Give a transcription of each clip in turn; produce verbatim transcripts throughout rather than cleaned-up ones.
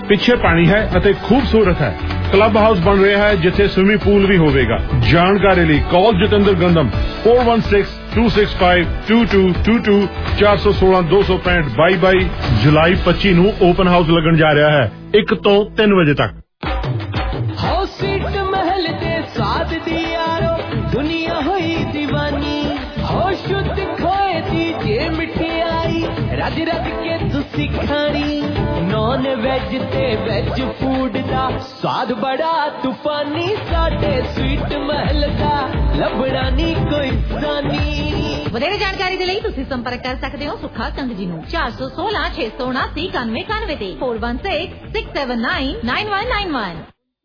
ਪਿੱਛੇ ਪਾਣੀ ਹੈ ਅਤੇ ਖੂਬਸੂਰਤ ਹੈ। ਕਲੱਬ ਹਾਊਸ ਬਣ ਰਿਹਾ ਹੈ ਜਿੱਥੇ ਸਵਿਮਿੰਗ ਪੂਲ ਵੀ ਹੋਵੇਗਾ। ਜਾਣਕਾਰੀ ਲਈ ਕਾਲ Jatinder ਗੰਦਮ four one six two six five two two two two four one six two six five ਬਾਈ ਬਾਈ। ਜੁਲਾਈ ਪੱਚੀ ਨੂੰ ਓਪਨ ਹਾਊਸ ਲੱਗਣ ਜਾ ਰਿਹਾ ਹੈ ਇੱਕ ਤੋਂ ਤਿੰਨ ਵਜੇ ਤੱਕ। ਹਾਊਸ ਸੀਟ ਮਹਿਲ ਦੇ ਸਾਦ ਦੀ ਯਾਰੋ ਦੁਨੀਆ ਹੋਈ دیਵਾਨੀ। ਹੋ ਸ਼ੁੱਧ ਖੋਏ ਦੀ ਜੇ ਮਿਠਾਈ ਰੱਜ ਰੱਜ ਕੇ ਤੁਸੀਂ ਖਾਣੀ। ਨੌਨ ਵੈਜ ਤੇ ਵੈਜ ਫੂਡ ਦਾ ਸਵਾਦ ਬੜਾ ਤੂਫਾਨੀ। ਸਾਡੇ ਸਵੀਟ ਮਹਿਲ ਦਾ ਲੱਭਣਾ ਨਹੀਂ ਕੋਈ ਸਾਨੀ। ਵਧੇਰੇ ਜਾਣਕਾਰੀ ਦੇ ਲਈ ਤੁਸੀਂ ਸੰਪਰਕ ਕਰ ਸਕਦੇ ਹੋ ਸੁੱਖਾ ਸੰਘ ਜੀ ਨੂੰ ਚਾਰ ਸੌ ਸੋਲਾਂ ਛੇ ਸੌ ਉਨਾਸੀ ਇਕਾਨਵੇਂ ਇਕਾਨਵੇਂ ਤੇ four one six six seven nine nine one nine one।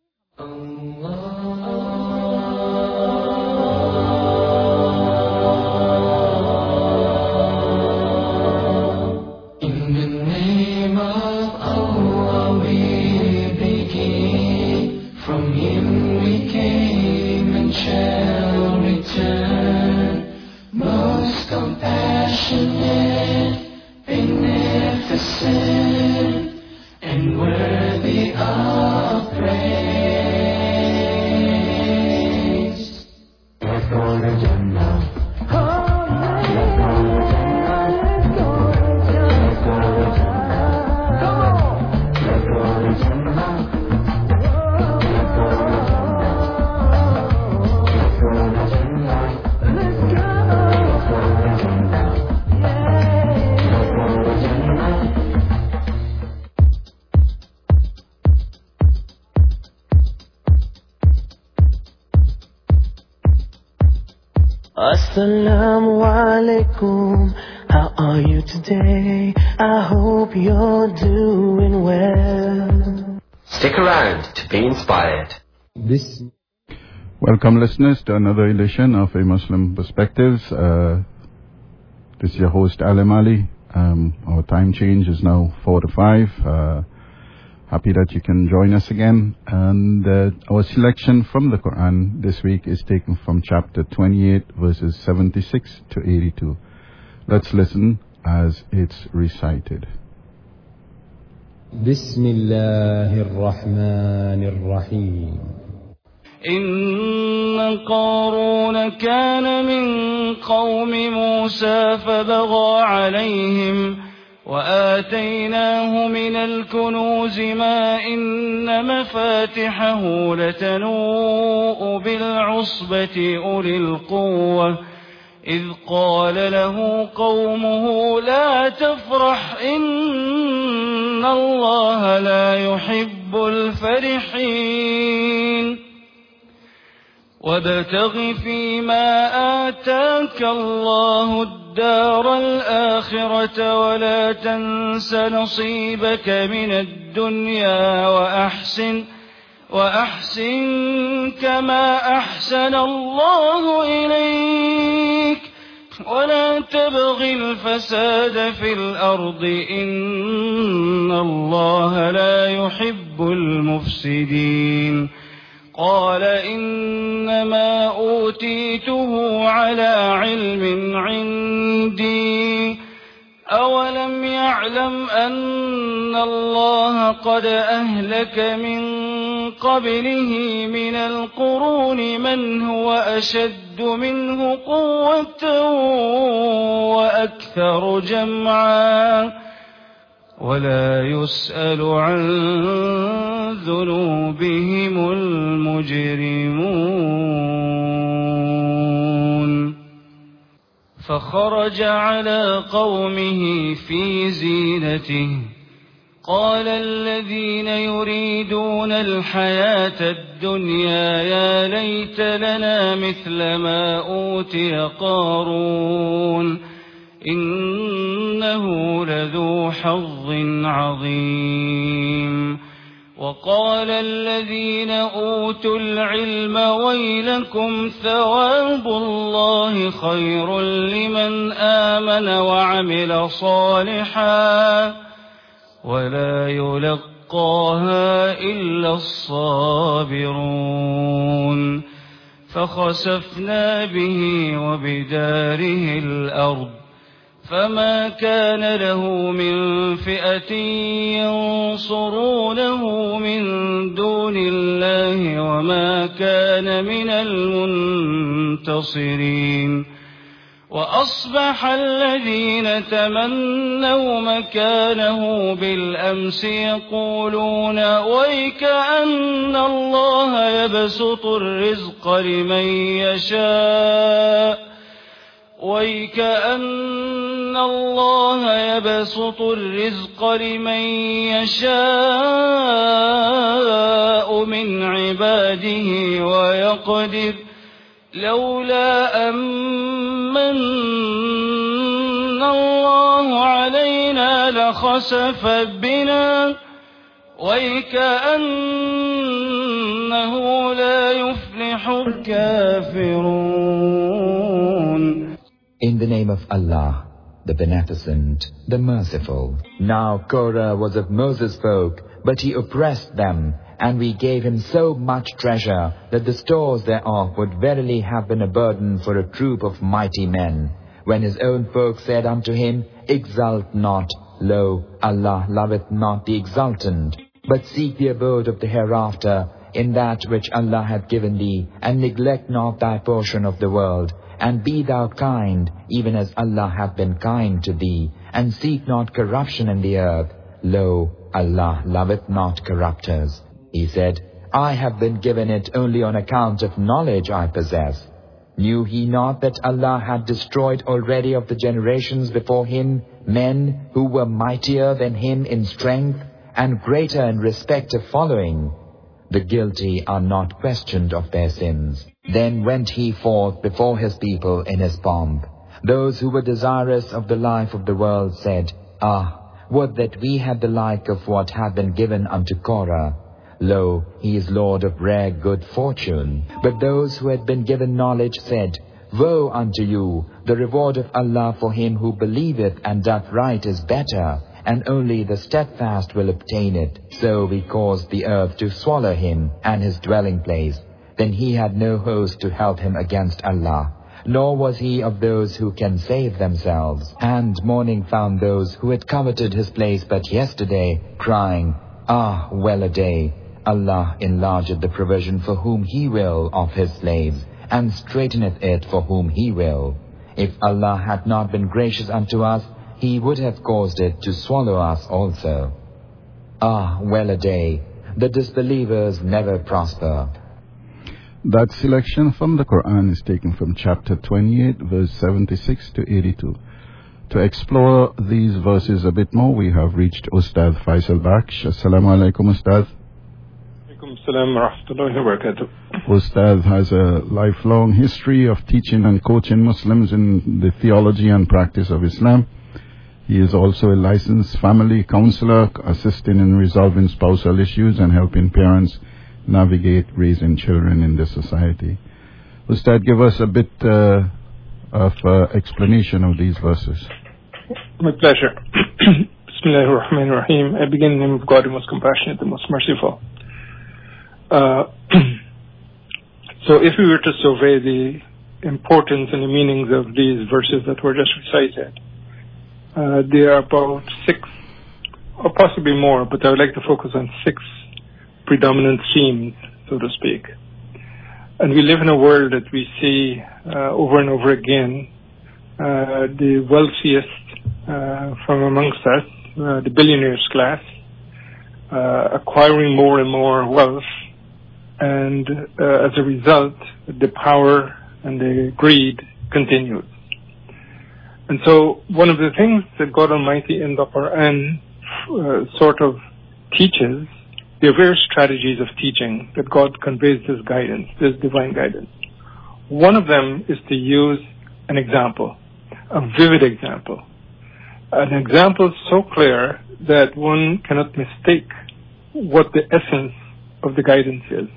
Assalamu alaikum, how are you today? I hope you're doing well. Stick around to be inspired. This Welcome listeners to another edition of A Muslim Perspectives. Uh, this is your host Alim Ali. Um, our time change is now four to five. Uh, Happy that you can join us again. And uh, our selection from the Quran this week is taken from chapter twenty-eight, verses seventy-six to eighty-two. Let's listen as it's recited. Bismillahir Rahmanir Rahim. إن قارون كان من قوم موسى فبغى عليهم وآتيناه من الكنوز ما إن مفاتحه لتنوء بالعصبة أولي القوة إذ قال له قومه لا تفرح إن الله لا يحب الفرحين وابتغ فيما آتاك الله الدار الآخرة ولا تنس نصيبك من الدنيا وأحسن وأحسن كما أحسن الله إليك ولا تبغ الفساد في الأرض إن الله لا يحب المفسدين قال إنما أوتيته على علم عندي أولم يعلم أن الله قد أهلك من قبله من القرون من هو أشد منه قوة وأكثر جمعا ولا يسأل عن ذنوبهم المجرمون فخرج على قومه في زينته قال الذين يريدون الحياة الدنيا يا ليت لنا مثل ما أوتي قارون إنه لذو حظ عظيم وقال الذين أوتوا العلم ويلكم ثواب الله خير لمن آمن وعمل صالحا ولا يلقاها إلا الصابرون فخسفنا به وبداره الأرض فما كان له من فئة ينصرونه من دون الله وما كان من المنتصرين وأصبح الذين تمنوا مكانه بالأمس يقولون ويكأن الله يبسط الرزق لمن يشاء ويكأن الله يبسط الرزق لمن يشاء من عباده ويقدر لولا أمن الله علينا لخسف بنا ويكأنه لا يفلح الكافرون. In the name of Allah, the Beneficent, the Merciful. Now Korah was of Moses' folk, but he oppressed them, and we gave him so much treasure that the stores thereof would verily have been a burden for a troop of mighty men. When his own folk said unto him, Exult not, lo, Allah loveth not the exultant, but seek the abode of the hereafter in that which Allah hath given thee, and neglect not thy portion of the world. And be thou kind, even as Allah hath been kind to thee, and seek not corruption in the earth. Lo, Allah loveth not corrupters. He said, I have been given it only on account of knowledge I possess. Knew he not that Allah had destroyed already of the generations before him men who were mightier than him in strength, and greater in respect of following? The guilty are not questioned of their sins. Then went he forth before his people in his pomp. Those who were desirous of the life of the world said, Ah, would that we had the like of what had been given unto Korah. Lo, he is Lord of rare good fortune. But those who had been given knowledge said, Woe unto you! The reward of Allah for him who believeth and doth right is better, and only the steadfast will obtain it. So we caused the earth to swallow him and his dwelling place. Then he had no host to help him against Allah, nor was he of those who can save themselves. And morning found those who had coveted his place but yesterday, crying, Ah, well a day! Allah enlargeth the provision for whom He will of His slaves, and straighteneth it for whom He will. If Allah had not been gracious unto us, He would have caused it to swallow us also. Ah, well a day! The disbelievers never prosper. That selection from the Quran is taken from chapter twenty-eight, verse seventy-six to eighty-two. To explore these verses a bit more, we have reached Ustad Faisal Baksh. Assalamu alaikum, Ustad. Assalamu rahmatullahi wa barakatuh. Ustad has a lifelong history of teaching and coaching Muslims in the theology and practice of Islam. He is also a licensed family counselor, assisting in resolving spousal issues and helping parents navigate raising children in this society. Ustad, give us a bit uh, of uh, explanation of these verses. My pleasure. Bismillahir Rahmanir Rahim. I begin in the name of God, the most compassionate, the most merciful. Uh, so if we were to survey the importance and the meanings of these verses that were just recited, uh, there are about six, or possibly more, but I would like to focus on six predominant themes, so to speak. And we live in a world that we see uh, over and over again, uh, the wealthiest uh, from amongst us, uh, the billionaires class, uh, acquiring more and more wealth, and uh, as a result, the power and the greed continues. And so one of the things that God Almighty in the Quran uh, sort of teaches, there are various strategies of teaching that God conveys this guidance, this divine guidance. One of them is to use an example, a vivid example. An example so clear that one cannot mistake what the essence of the guidance is.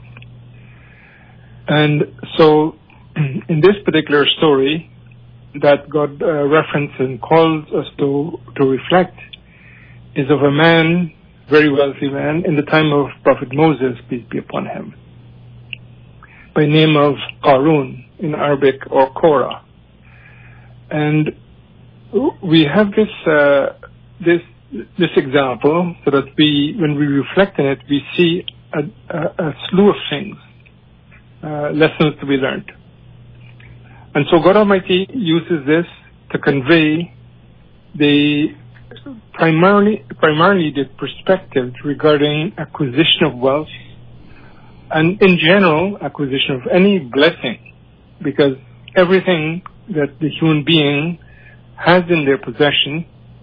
And so, in this particular story that God uh, references and calls us to, to reflect is of a man, very wealthy man, in the time of Prophet Moses, peace be upon him, by name of Qarun in Arabic, or Korah. And we have this uh, this this example so that we, when we reflect on it, we see a, a, a slew of things, uh, lessons to be learned. And so God Almighty uses this to convey the primarily primarily the perspective regarding acquisition of wealth and in general acquisition of any blessing, because everything that the human being has in their possession,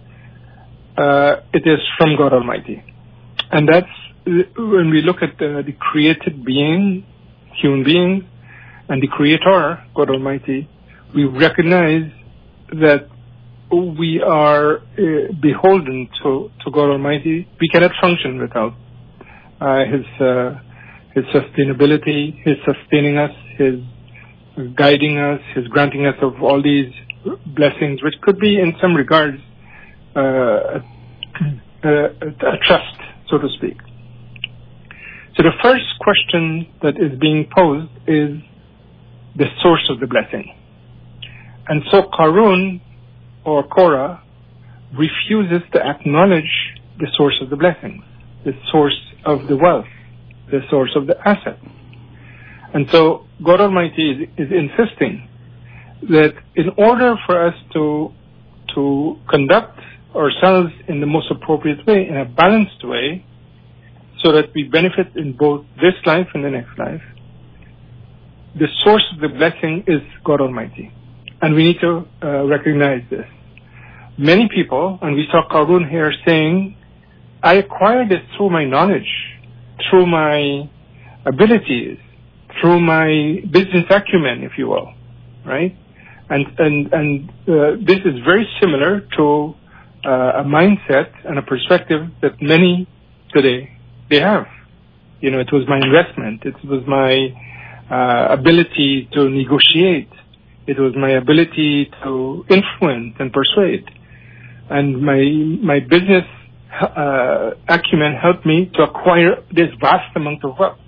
uh, it is from God Almighty. And that's when we look at the, the created being, human beings, and the Creator, God Almighty, we recognize that we are uh, beholden to, to God Almighty. We cannot function without uh, His uh, His sustainability, His sustaining us, His guiding us, His granting us of all these blessings, which could be in some regards uh, a, a trust, so to speak. So the first question that is being posed is the source of the blessing. And so Qarun, or Korah, refuses to acknowledge the source of the blessings, the source of the wealth, the source of the asset. And so God Almighty is, is insisting that in order for us to to conduct ourselves in the most appropriate way, in a balanced way, so that we benefit in both this life and the next life, the source of the blessing is God Almighty. And we need to uh, recognize this. Many people, and we saw Qarun here saying, I acquired this through my knowledge, through my abilities, through my business acumen, if you will, right? And and and uh, this is very similar to uh, a mindset and a perspective that many today they have. You know, it was my investment, it was my uh, ability to negotiate, it was my ability to influence and persuade, and my my business uh, acumen helped me to acquire this vast amount of wealth.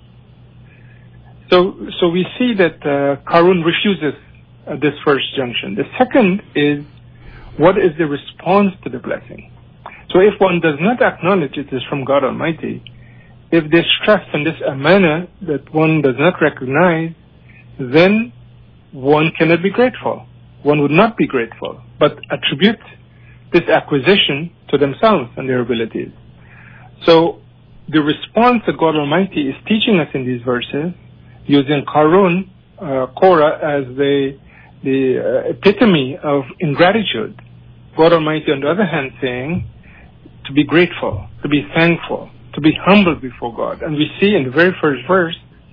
So, so we see that uh, Qarun refuses uh, this first junction. The second is, what is the response to the blessing? So if one does not acknowledge it is from God Almighty, if there's trust in this amana that one does not recognize, then one cannot be grateful. One would not be grateful, but attribute this acquisition to themselves and their abilities. So the response that God Almighty is teaching us in these verses, using Qarun, uh, Korah, as the the uh, epitome of ingratitude. God Almighty, on the other hand, saying to be grateful, to be thankful, to be humble before God. And we see in the very first verse,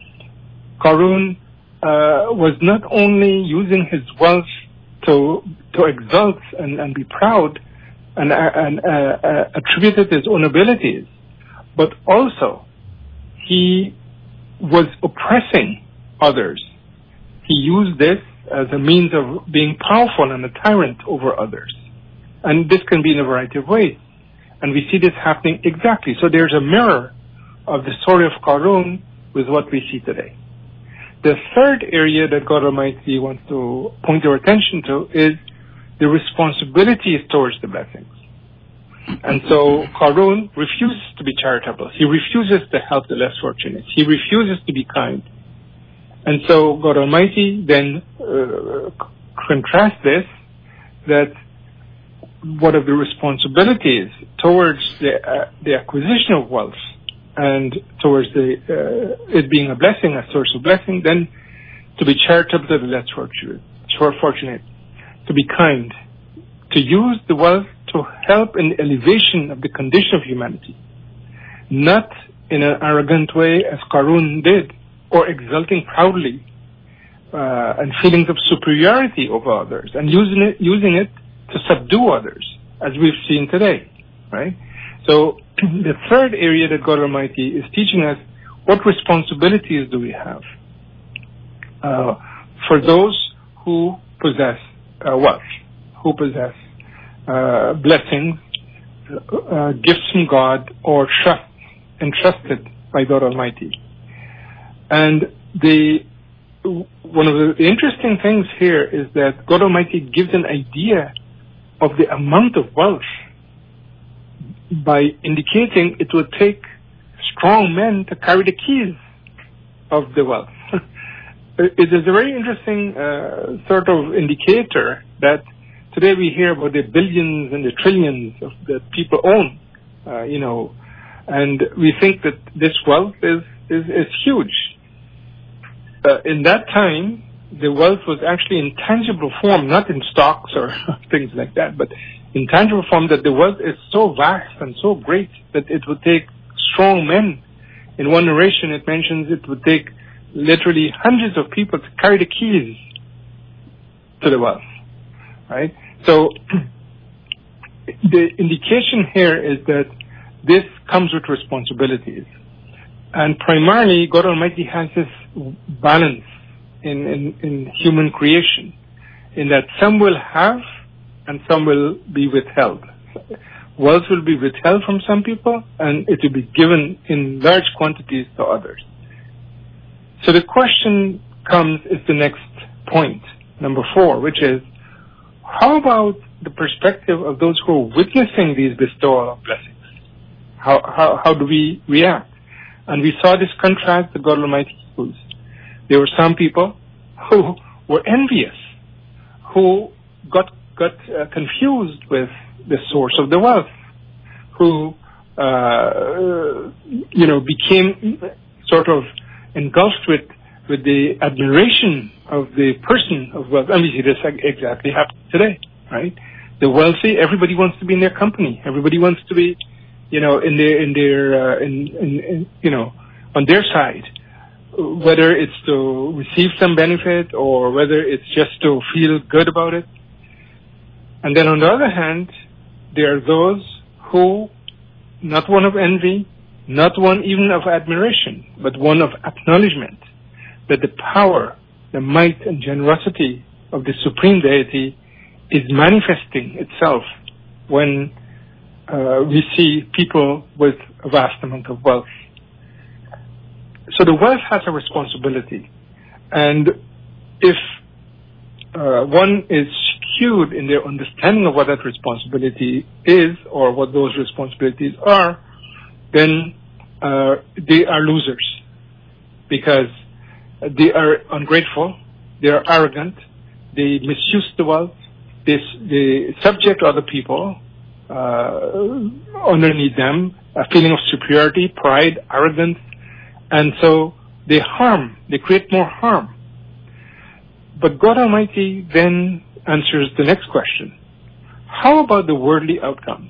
Qarun uh, was not only using his wealth to to exalt and, and be proud and, uh, and uh, uh, attributed his own abilities, but also he was oppressing others. He used this as a means of being powerful and a tyrant over others. And this can be in a variety of ways. And we see this happening exactly. So there's a mirror of the story of Qarun with what we see today. The third area that God Almighty wants to point our attention to is the responsibilities towards the blessings. And so Qarun refuses to be charitable. He refuses to help the less fortunate. He refuses to be kind. And so God Almighty then uh, contrasts this, that one of the responsibilities towards the, uh, the acquisition of wealth and towards the, uh, it being a blessing, a source of blessing, then to be charitable to the less fortunate, fortunate, to be kind, to use the wealth to help in the elevation of the condition of humanity, not in an arrogant way as Qarun did, or exulting proudly uh, and feelings of superiority over others, and using it, using it to subdue others, as we've seen today, right? So the third area that God Almighty is teaching us, what responsibilities do we have uh, for those who possess uh, wealth, who possess uh, blessings, uh, gifts from God, or trust entrusted by God Almighty. And the one of the interesting things here is that God Almighty gives an idea of the amount of wealth by indicating it would take strong men to carry the keys of the wealth. It is a very interesting uh, sort of indicator that today we hear about the billions and the trillions of, that people own, uh, you know, and we think that this wealth is, is, is huge. Uh, in that time, the wealth was actually in tangible form, not in stocks or things like that, but in tangible form, that the wealth is so vast and so great that it would take strong men. In one narration, it mentions it would take literally hundreds of people to carry the keys to the wealth, right? So the indication here is that this comes with responsibilities. And primarily, God Almighty has this balance in, in, in human creation, in that some will have and some will be withheld. Wealth will be withheld from some people, and it will be given in large quantities to others. So the question comes, is the next point, number four, which is, how about the perspective of those who are witnessing these bestowal of blessings? How, how, how do we react? And we saw this contrast that God Almighty used. There were some people who were envious, who got got uh, confused with the source of the wealth, who, uh, you know, became sort of engulfed with, with the admiration of the person of wealth. And we see this exactly happen today, right? The wealthy, everybody wants to be in their company. Everybody wants to be, you know, in their, in their, uh, in, in, in, you know, on their side. Whether it's to receive some benefit or whether it's just to feel good about it. And then on the other hand, there are those who, not one of envy, not one even of admiration, but one of acknowledgement that the power, the might and generosity of the Supreme Deity is manifesting itself when uh, we see people with a vast amount of wealth. So the wealth has a responsibility. And if uh, one is skewed in their understanding of what that responsibility is or what those responsibilities are, then uh, they are losers because they are ungrateful, they are arrogant, they misuse the wealth, they, they subject other people uh, underneath them, a feeling of superiority, pride, arrogance, and so they harm, they create more harm. But God Almighty then answers the next question. How about the worldly outcomes?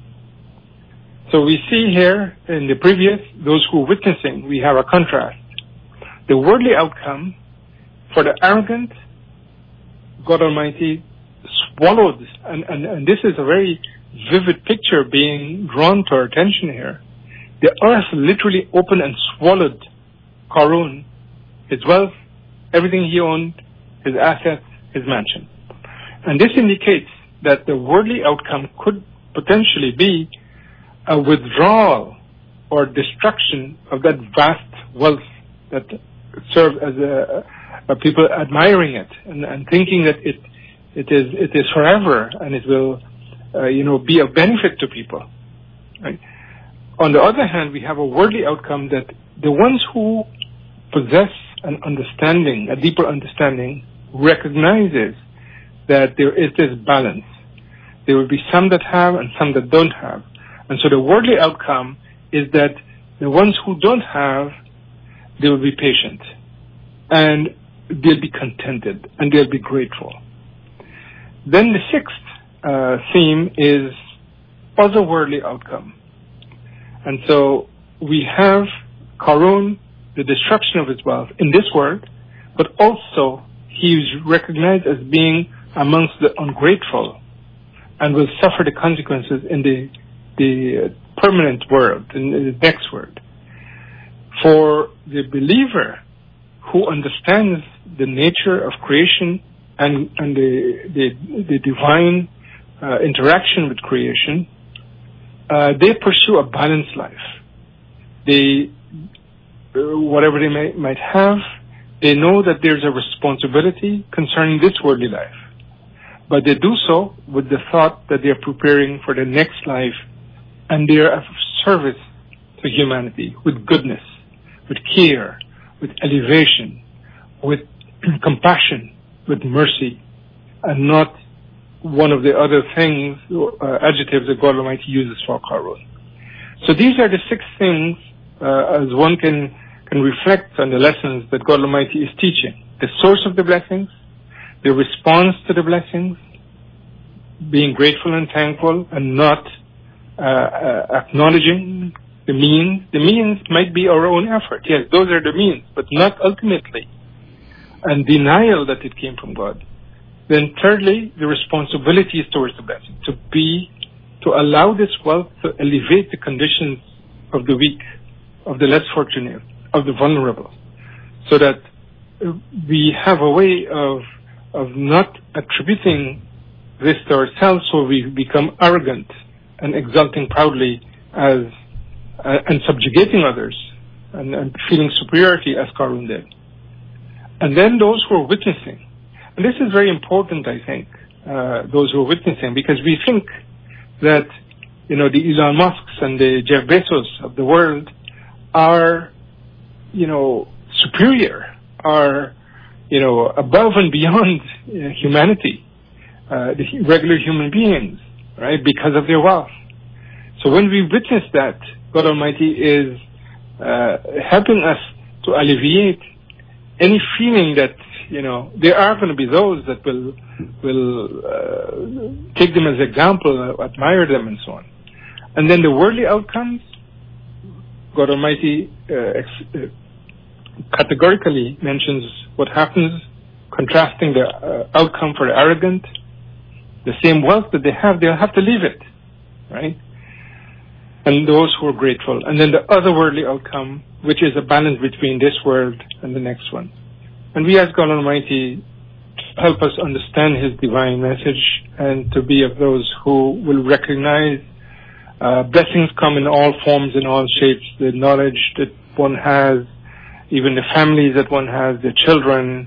So we see here in the previous, those who are witnessing, we have a contrast. The worldly outcome for the arrogant, God Almighty swallowed, and, and, and this is a very vivid picture being drawn to our attention here. The earth literally opened and swallowed Qarun, his wealth, everything he owned, his assets, his mansion. And this indicates that the worldly outcome could potentially be a withdrawal or destruction of that vast wealth that served as a, a people admiring it and, and thinking that it it is it is forever and it will uh, you know be of benefit to people. Right? On the other hand, we have a worldly outcome that the ones who possess an understanding, a deeper understanding, recognizes that there is this balance. There will be some that have and some that don't have. And so the worldly outcome is that the ones who don't have, they will be patient. And they'll be contented. And they'll be grateful. Then the sixth uh, theme is otherworldly outcome. And so we have Qarun, the destruction of his wealth in this world, but also he is recognized as being amongst the ungrateful and will suffer the consequences in the the permanent world, in the next world. For the believer who understands the nature of creation and, and the, the, the divine uh, interaction with creation, uh, they pursue a balanced life. They, uh, whatever they may, might have, they know that there's a responsibility concerning this worldly life. but they do so with the thought that they are preparing for the next life, and they are of service to humanity with goodness, with care, with elevation, with compassion, with mercy, and not one of the other things, uh, adjectives that God Almighty uses for Qarun. So these are the six things, uh, as one can, can reflect on the lessons that God Almighty is teaching. The source of the blessings, the response to the blessings, being grateful and thankful, and not uh, uh, acknowledging the means. The means might be our own effort. Yes, those are the means, but not ultimately. And denial that it came from God. Then thirdly, the responsibility is towards the blessing, to be, to allow this wealth to elevate the conditions of the weak, of the less fortunate, of the vulnerable, so that we have a way of of not attributing this to ourselves, so we become arrogant and exulting proudly as uh, and subjugating others and, and feeling superiority as Qarun did. And then those who are witnessing, and this is very important, I think, uh, those who are witnessing, because we think that, you know, the Elon Musks and the Jeff Bezos of the world are, you know, superior, are, you know, above and beyond uh, humanity, uh, the regular human beings, right, because of their wealth. So when we witness that, God Almighty is uh, helping us to alleviate any feeling that, you know, there are going to be those that will will uh, take them as example, uh, admire them, and so on. And then the worldly outcomes, God Almighty uh, ex- uh, categorically mentions what happens, contrasting the uh, outcome for the arrogant. The same wealth that they have, they'll have to leave it, right? And those who are grateful. And then the otherworldly outcome, which is a balance between this world and the next one. And we ask God Almighty to help us understand His divine message and to be of those who will recognize uh, blessings come in all forms, in all shapes, the knowledge that one has, even the families that one has, the children,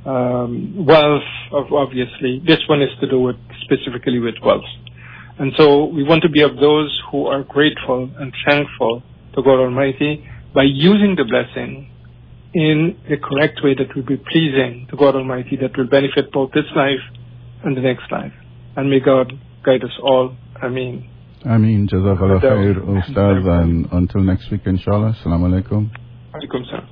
um, wealth, of obviously. This one is to do with specifically with wealth. And so we want to be of those who are grateful and thankful to God Almighty by using the blessing in the correct way that will be pleasing to God Almighty, that will benefit both this life and the next life. And may God guide us all. Ameen. Ameen. Jazakallah khair, Ustaz, and until next week, inshallah. Assalamu alaikum. Alaikum salam.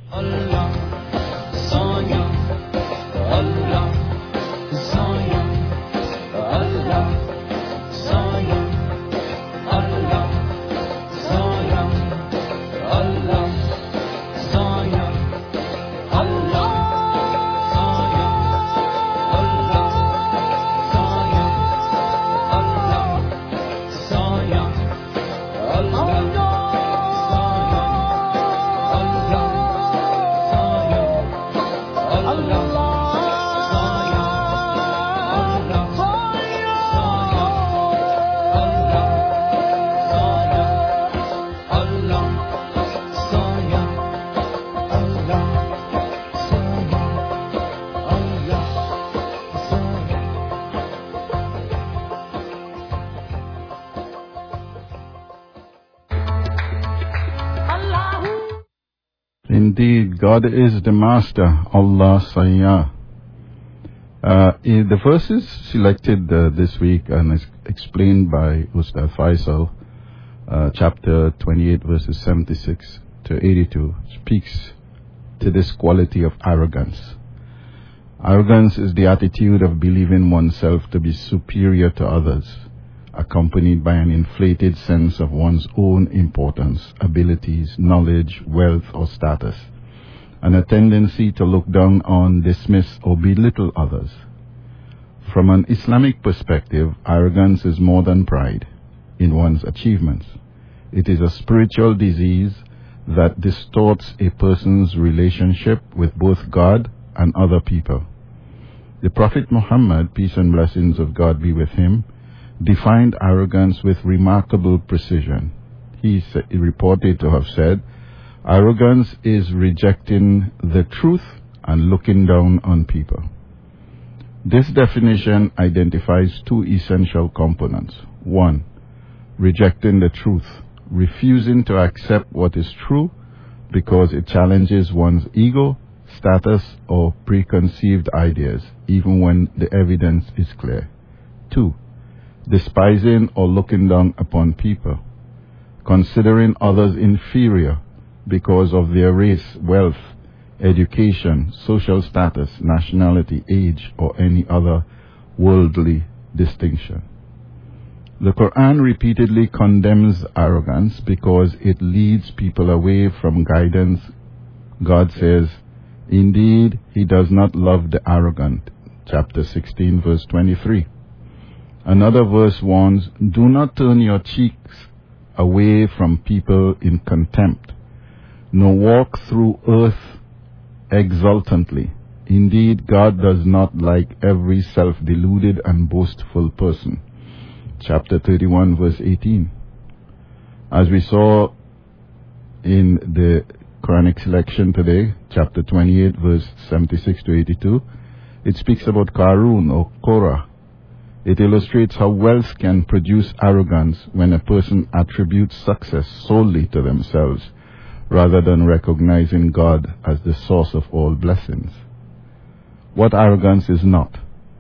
Allah, Sonia, Allah, Sonia, Allah, Sonia, Allah, Sonia, Allah, Sonia, Allah, Sonia, Allah, Sonia, Allah, Sonia, Allah. Indeed, God is the Master, Allah Sayyah. Uh, the verses selected uh, this week and is explained by Ustaz Faisal, uh, chapter twenty-eight, verses seventy-six to eighty-two, speaks to this quality of arrogance. Arrogance is the attitude of believing oneself to be superior to others, accompanied by an inflated sense of one's own importance, abilities, knowledge, wealth, or status, and a tendency to look down on, dismiss, or belittle others. From an Islamic perspective, arrogance is more than pride in one's achievements. It is a spiritual disease that distorts a person's relationship with both God and other people. The Prophet Muhammad, peace and blessings of God be with him, defined arrogance with remarkable precision. He is reported to have said, "Arrogance is rejecting the truth and looking down on people." This definition identifies two essential components. One, rejecting the truth, refusing to accept what is true because it challenges one's ego, status, or preconceived ideas, even when the evidence is clear. Two, despising or looking down upon people, considering others inferior because of their race, wealth, education, social status, nationality, age, or any other worldly distinction. The Quran repeatedly condemns arrogance because it leads people away from guidance. God says, "Indeed, He does not love the arrogant." Chapter sixteen, verse twenty-three. Another verse warns, "Do not turn your cheeks away from people in contempt, nor walk through earth exultantly. Indeed, God does not like every self-deluded and boastful person." Chapter thirty-one, verse eighteen. As we saw in the Quranic selection today, chapter twenty-eight, verse seventy-six to eighty-two, it speaks about Qarun or Korah. It illustrates how wealth can produce arrogance when a person attributes success solely to themselves, rather than recognizing God as the source of all blessings. What arrogance is not.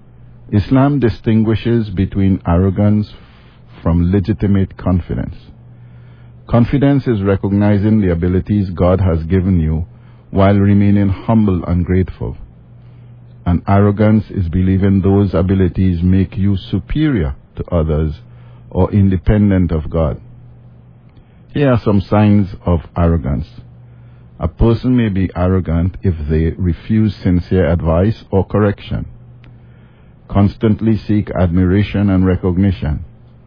Islam distinguishes between arrogance from legitimate confidence. Confidence is recognizing the abilities God has given you while remaining humble and grateful. And arrogance is believing those abilities make you superior to others or independent of God. Here are some signs of arrogance. A person may be arrogant if they refuse sincere advice or correction, constantly seek admiration and recognition,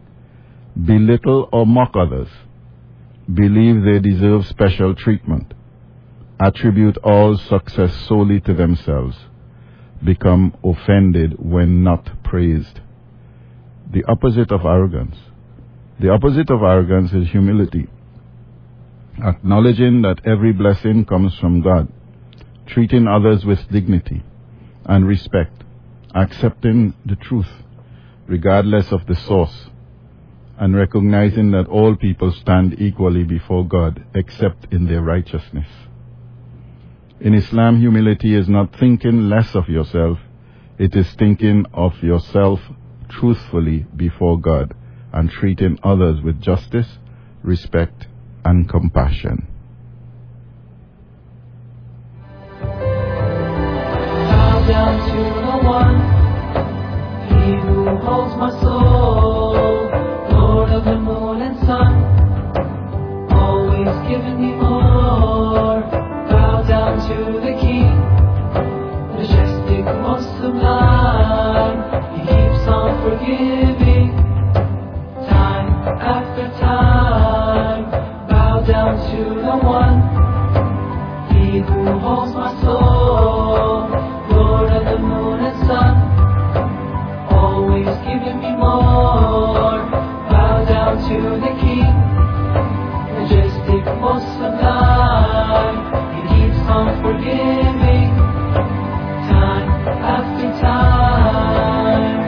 belittle or mock others, believe they deserve special treatment, attribute all success solely to themselves, become offended when not praised. The opposite of arrogance. The opposite of arrogance is humility, acknowledging that every blessing comes from God, treating others with dignity and respect, accepting the truth regardless of the source, and recognizing that all people stand equally before God except in their righteousness. In Islam, humility is not thinking less of yourself, it is thinking of yourself truthfully before God and treating others with justice, respect, and compassion. Bow down to the one, He who holds my soul, Lord of the moon and sun, always giving me more. Bow down to the King, majestic, most sublime. He keeps on forgiving, time after time. Bow down to the one, He who holds my soul, Lord of the moon and sun, always giving me more. Bow down to the King, majestic, most sublime. He keeps on forgiving, time after time.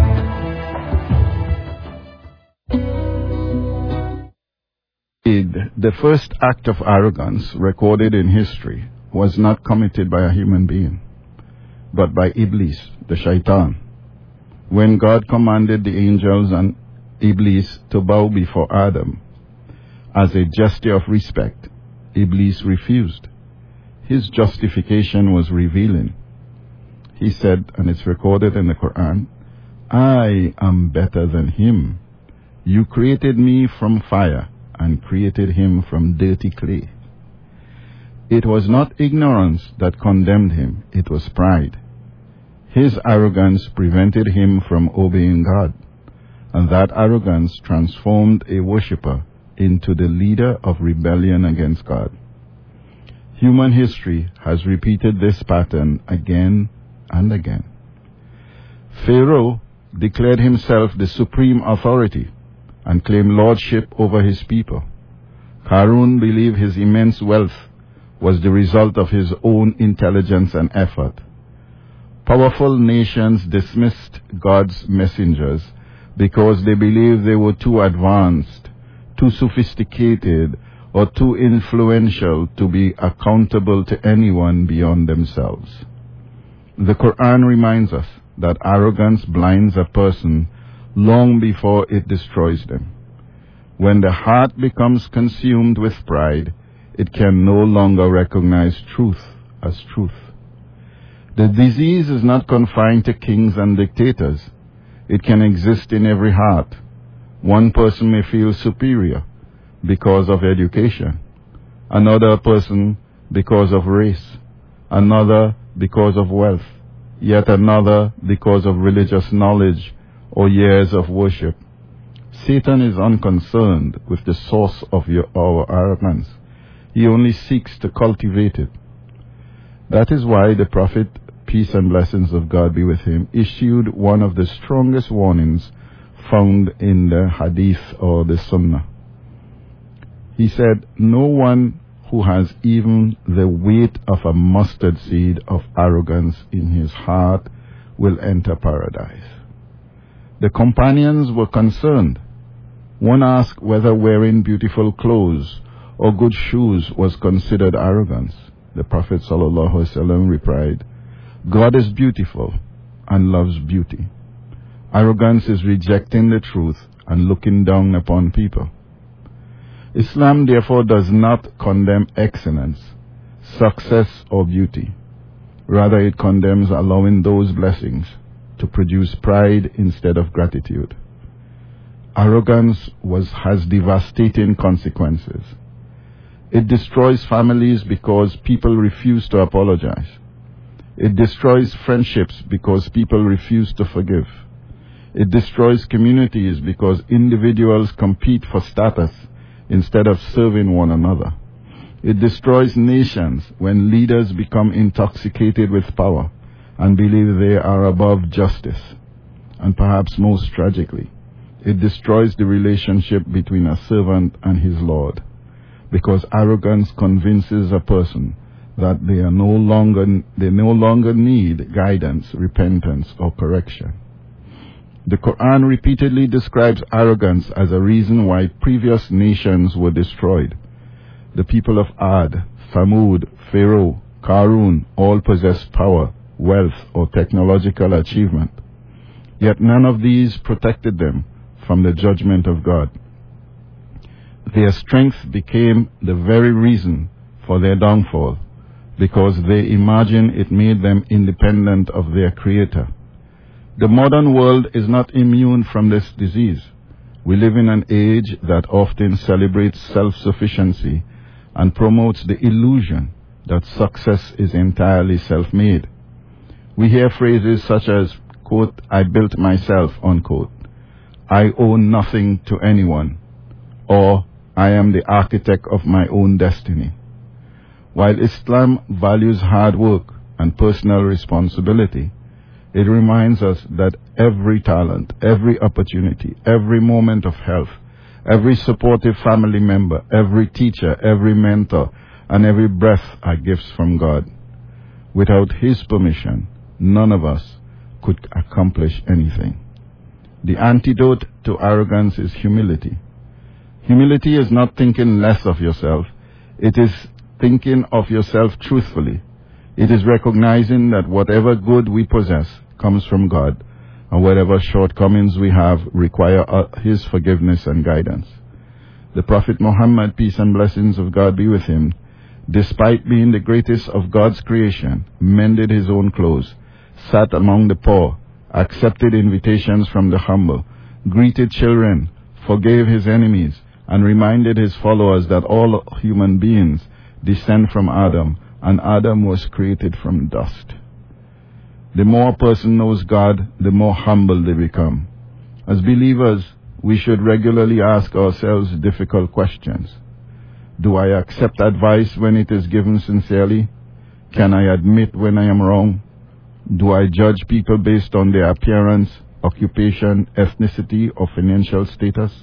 The first act of arrogance recorded in history was not committed by a human being, but by Iblis, the shaitan. When God commanded the angels and Iblis to bow before Adam as a gesture of respect, Iblis refused. His justification was revealing. He said, and it's recorded in the Quran, "I am better than him. You created me from fire and created him from dirty clay." It was not ignorance that condemned him, it was pride. His arrogance prevented him from obeying God, and that arrogance transformed a worshipper into the leader of rebellion against God. Human history has repeated this pattern again and again. Pharaoh declared himself the supreme authority and claimed lordship over his people. Qarun believed his immense wealth was the result of his own intelligence and effort. Powerful nations dismissed God's messengers because they believed they were too advanced, too sophisticated, or too influential to be accountable to anyone beyond themselves. The Quran reminds us that arrogance blinds a person long before it destroys them. When the heart becomes consumed with pride, it can no longer recognize truth as truth. The disease is not confined to kings and dictators. It can exist in every heart. One person may feel superior because of education, another person because of race, another because of wealth, yet another because of religious knowledge or years of worship. Satan is unconcerned with the source of your, our arrogance. He only seeks to cultivate it. That is why the Prophet, peace and blessings of God be with him, issued one of the strongest warnings found in the Hadith or the Sunnah. He said, no one who has even the weight of a mustard seed of arrogance in his heart will enter paradise. The companions were concerned. One asked whether wearing beautiful clothes or good shoes was considered arrogance. The Prophet ﷺ replied, God is beautiful and loves beauty. Arrogance is rejecting the truth and looking down upon people. Islam therefore does not condemn excellence, success, or beauty. Rather, it condemns allowing those blessings to produce pride instead of gratitude. Arrogance was, has devastating consequences. It destroys families because people refuse to apologize. It destroys friendships because people refuse to forgive. It destroys communities because individuals compete for status instead of serving one another. It destroys nations when leaders become intoxicated with power and believe they are above justice. And perhaps most tragically, it destroys the relationship between a servant and his Lord, because arrogance convinces a person that they are no longer they no longer need guidance, repentance, or correction. The Quran repeatedly describes arrogance as a reason why previous nations were destroyed. The people of Ad, Thamud, Pharaoh, Qarun all possessed power, wealth, or technological achievement. Yet none of these protected them from the judgment of God. Their strength became the very reason for their downfall, because they imagined it made them independent of their Creator. The modern world is not immune from this disease. We live in an age that often celebrates self-sufficiency and promotes the illusion that success is entirely self-made. We hear phrases such as, quote, I built myself, unquote, I owe nothing to anyone, or I am the architect of my own destiny. While Islam values hard work and personal responsibility, it reminds us that every talent, every opportunity, every moment of health, every supportive family member, every teacher, every mentor, and every breath are gifts from God. Without His permission, none of us could accomplish anything. The antidote to arrogance is humility. Humility is not thinking less of yourself. It is thinking of yourself truthfully. It is recognizing that whatever good we possess comes from God, and whatever shortcomings we have require uh, His forgiveness and guidance. The Prophet Muhammad, peace and blessings of God be with him, despite being the greatest of God's creation, mended his own clothes, sat among the poor, accepted invitations from the humble, greeted children, forgave his enemies, and reminded his followers that all human beings descend from Adam, and Adam was created from dust. The more a person knows God, the more humble they become. As believers, we should regularly ask ourselves difficult questions. Do I accept advice when it is given sincerely? Can I admit when I am wrong? Do I judge people based on their appearance, occupation, ethnicity, or financial status?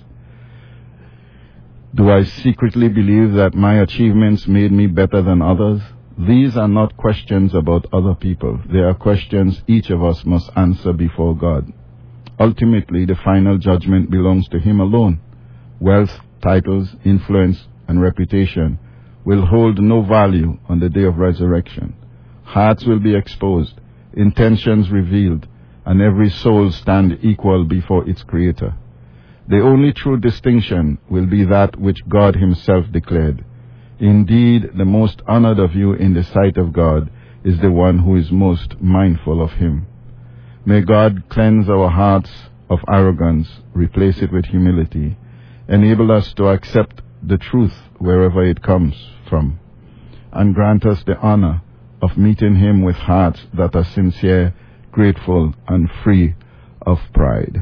Do I secretly believe that my achievements made me better than others? These are not questions about other people. They are questions each of us must answer before God. Ultimately, the final judgment belongs to Him alone. Wealth, titles, influence, and reputation will hold no value on the day of resurrection. Hearts will be exposed, intentions revealed, and every soul stand equal before its Creator. The only true distinction will be that which God Himself declared. Indeed, the most honored of you in the sight of God is the one who is most mindful of Him. May God cleanse our hearts of arrogance, replace it with humility, enable us to accept the truth wherever it comes from, and grant us the honor of meeting Him with hearts that are sincere, grateful, and free of pride.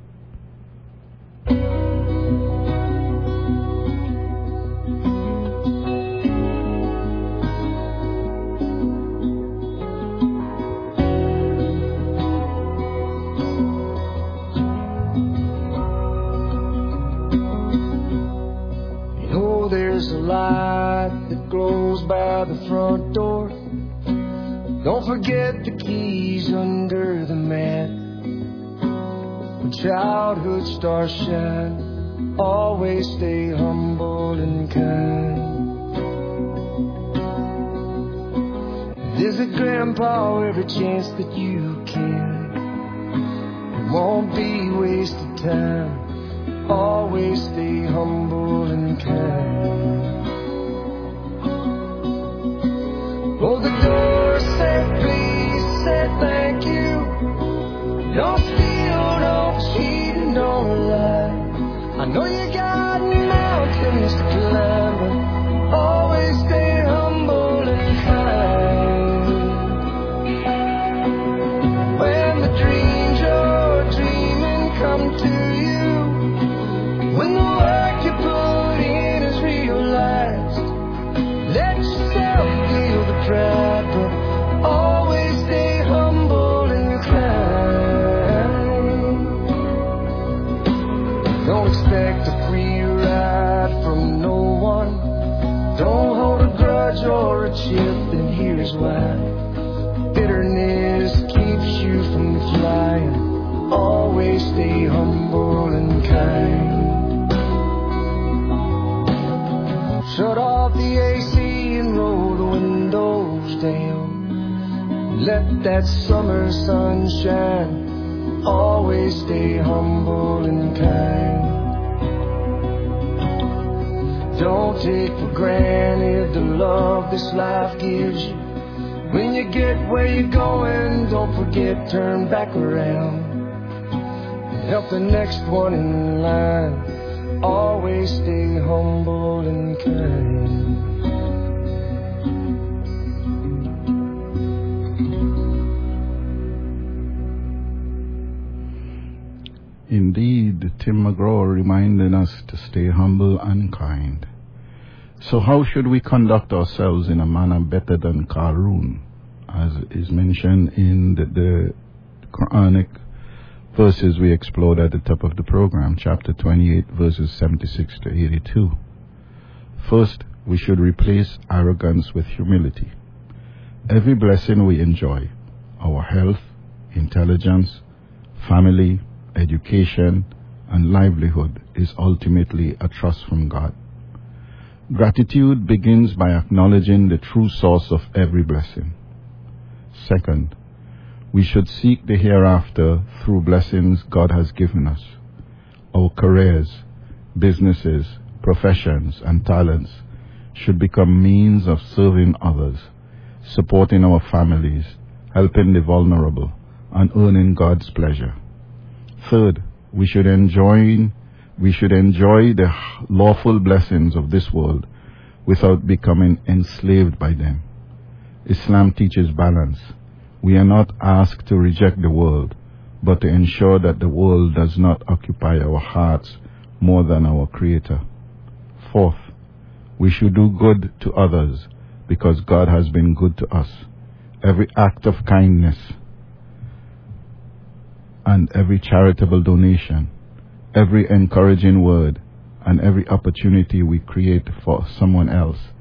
There's a light that glows by the front door. Don't forget the keys under the mat. When childhood stars shine, always stay humble and kind. Visit Grandpa every chance that you can. It won't be wasted time. Always stay humble and kind. Oh, the door said please, said thank you. Don't steal, don't cheat, and don't lie. I know you got mountains to climb, but always stay humble and kind. When the dreams you're dreaming come to you, when the work you put in is realized, let yourself feel the pride, but always stay humble and kind. Don't expect a free ride from no one. Don't hold a grudge or a chip, and here's why. Bitterness keeps you from flying. Always stay humble and kind. Shut off the A C and roll the windows down. Let that summer sun shine. Always stay humble and kind. Don't take for granted the love this life gives you. When you get where you're going, don't forget, turn back around and help the next one in line. Always stay humble and kind. Indeed, Tim McGraw reminded us to stay humble and kind. So how should we conduct ourselves in a manner better than Qarun, as is mentioned in the, the Quranic verses we explored at the top of the program, chapter twenty-eight, verses seventy-six to eighty-two. First, we should replace arrogance with humility. Every blessing we enjoy, our health, intelligence, family, education, and livelihood, is ultimately a trust from God. Gratitude begins by acknowledging the true source of every blessing. Second, we should seek the hereafter through blessings God has given us. Our careers, businesses, professions, and talents should become means of serving others, supporting our families, helping the vulnerable, and earning God's pleasure. Third, we should enjoy we should enjoy the lawful blessings of this world without becoming enslaved by them. Islam teaches balance. We are not asked to reject the world, but to ensure that the world does not occupy our hearts more than our Creator. Fourth, we should do good to others because God has been good to us. Every act of kindness and every charitable donation, every encouraging word, and every opportunity we create for someone else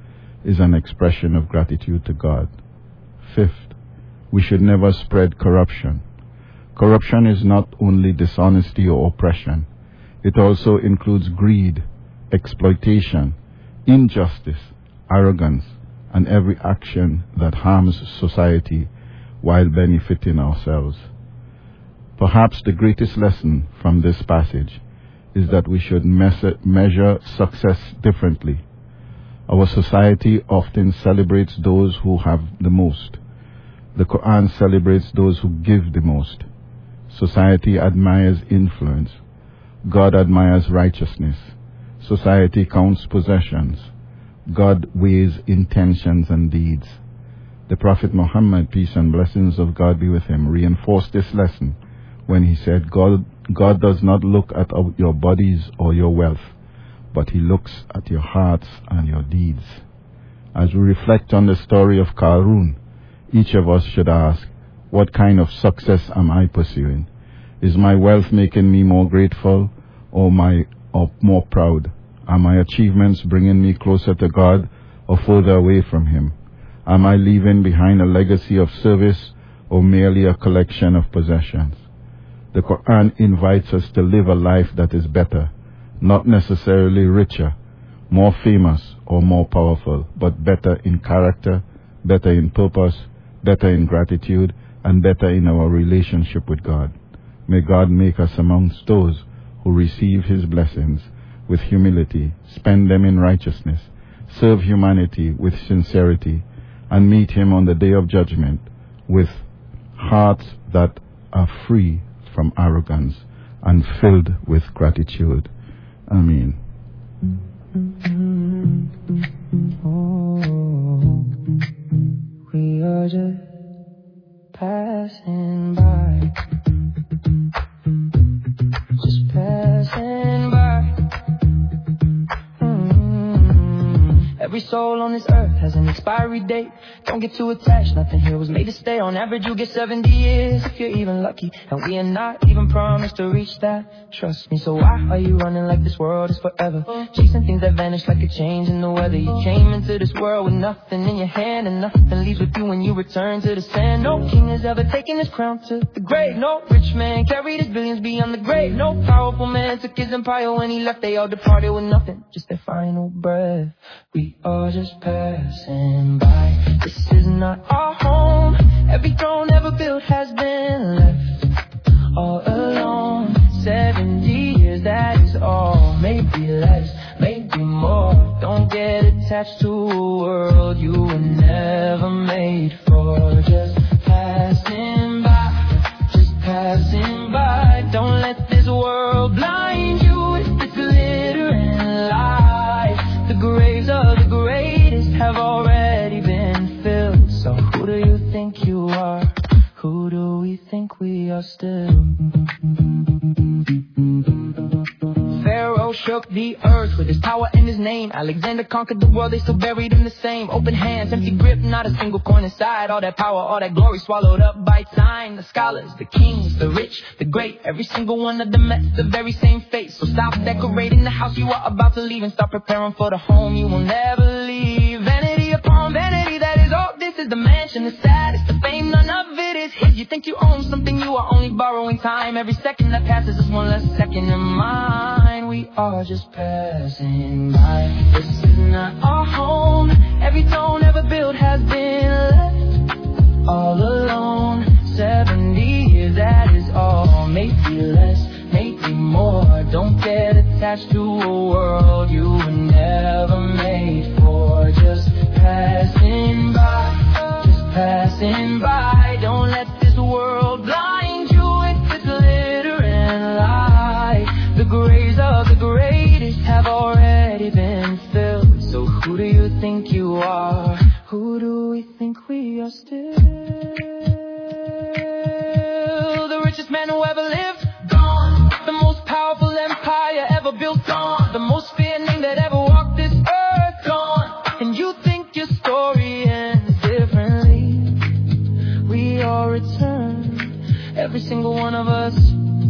is an expression of gratitude to God. Fifth, we should never spread corruption. Corruption is not only dishonesty or oppression. It also includes greed, exploitation, injustice, arrogance, and every action that harms society while benefiting ourselves. Perhaps the greatest lesson from this passage is that we should measure success differently. Our society often celebrates those who have the most. The Quran celebrates those who give the most. Society admires influence. God admires righteousness. Society counts possessions. God weighs intentions and deeds. The Prophet Muhammad, peace and blessings of God be with him, reinforced this lesson when he said, God, God does not look at your bodies or your wealth, but he looks at your hearts and your deeds. As we reflect on the story of Qarun, each of us should ask, what kind of success am I pursuing? Is my wealth making me more grateful or, my, or more proud? Are my achievements bringing me closer to God or further away from him? Am I leaving behind a legacy of service or merely a collection of possessions? The Quran invites us to live a life that is better, not necessarily richer, more famous or more powerful, but better in character, better in purpose, better in gratitude, and better in our relationship with God. May God make us amongst those who receive his blessings with humility, spend them in righteousness, serve humanity with sincerity, and meet him on the day of judgment with hearts that are free from arrogance and filled with gratitude. Ameen. We are just passing by, just passing by. Mm-hmm. Every soul on this earth has an expiry date. Don't get too attached, nothing here was made to stay. On average you get seventy years if you're even lucky, and we are not even promised to reach that. Trust me, so why are you running like this world is forever? Chasing things that vanish like a change in the weather. You came into this world with nothing in your hand, and nothing leaves with you when you return to the sand. No king has ever taken his crown to the grave. No rich man carried his billions beyond the grave. No powerful man took his empire when he left. They all departed with nothing, just their final breath. We are just passing by. This is not our home. Every throne ever built has been left all alone. Seventy years, that is all. Maybe less, maybe more. Don't get attached to a world you were never made for. Just passing by, just passing by. Don't let this world blind you with its glitter and lies. The graves of the greatest have already been filled. So who do you think you are? Who do we think we are still? Pharaoh shook the earth with his power and his name. Alexander conquered the world, they still buried him the same. Open hands, empty grip, not a single coin inside. All that power, all that glory swallowed up by time. The scholars, the kings, the rich, the great, every single one of them met the very same fate. So stop decorating the house you are about to leave and start preparing for the home you will never leave. Vanity upon vanity, that is all. This is the mansion, the status, the fame, none of it is his. You think you own something, you are only borrowing time. Every second that passes is one less second in mine. We are just passing by. This is not our home. Every throne ever built has been left all alone. Seventy years, that is all. Maybe less, maybe more. Don't get attached to a world you were never made for. Just passing by, just passing by. Don't let this world blind you with its glitter and light. The graves of the greatest have already been filled. So who do you think you are? Who do we think we are still? The richest man who ever lived, gone. The most powerful empire ever built, gone. The most feared name that ever walked this earth, gone. And you think your story ends differently? We all return, every single one of us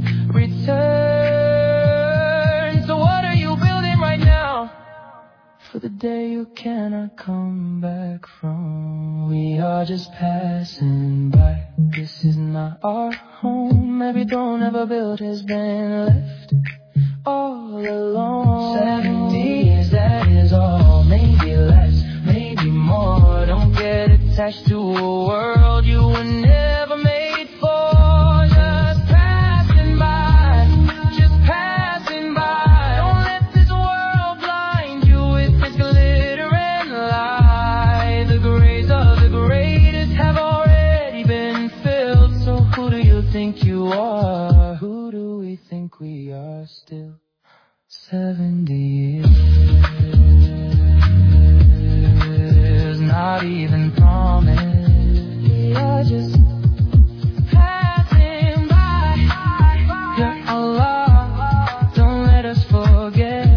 return. So what are you building right now? for the day you cannot come back from. We are just passing by. This is not our home. Every throne ever built has been left all alone. Seventy years, that is all. Maybe less, maybe more. Don't get attached to a world you were never made for. Just passing by, just passing by. Don't let this world blind you with its glitter and lie. The graves of the greatest have already been filled. So who do you think you are? Who do we think we are still? Seventy years, not even promised. We are just passing by. Ya Allah, don't let us forget.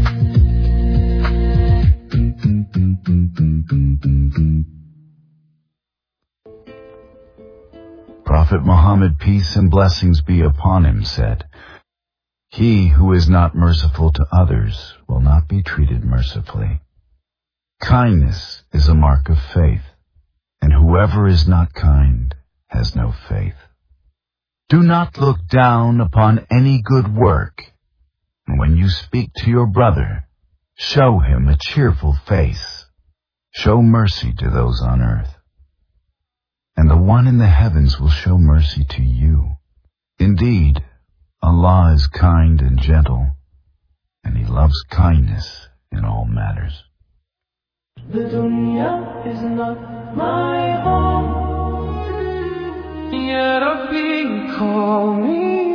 Prophet Muhammad, peace and blessings be upon him, said, "He who is not merciful to others will not be treated mercifully. Kindness is a mark of faith, and whoever is not kind has no faith. Do not look down upon any good work, and when you speak to your brother, show him a cheerful face. Show mercy to those on earth, and the one in the heavens will show mercy to you. Indeed, Allah is kind and gentle, and He loves kindness in all matters." The dunya is not my home. Ya Rabbi, call me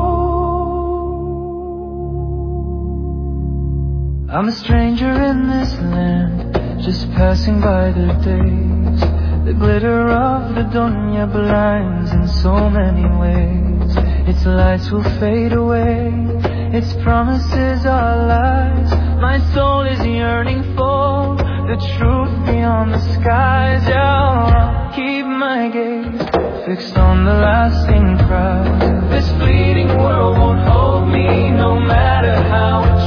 home. I'm a stranger in this land, just passing by the days. The glitter of the dunya blinds in so many ways. Its lights will fade away, its promises are lies. My soul is yearning for the truth beyond the skies. Ya Allah, keep my gaze fixed on the lasting prize. This fleeting world won't hold me, no matter how it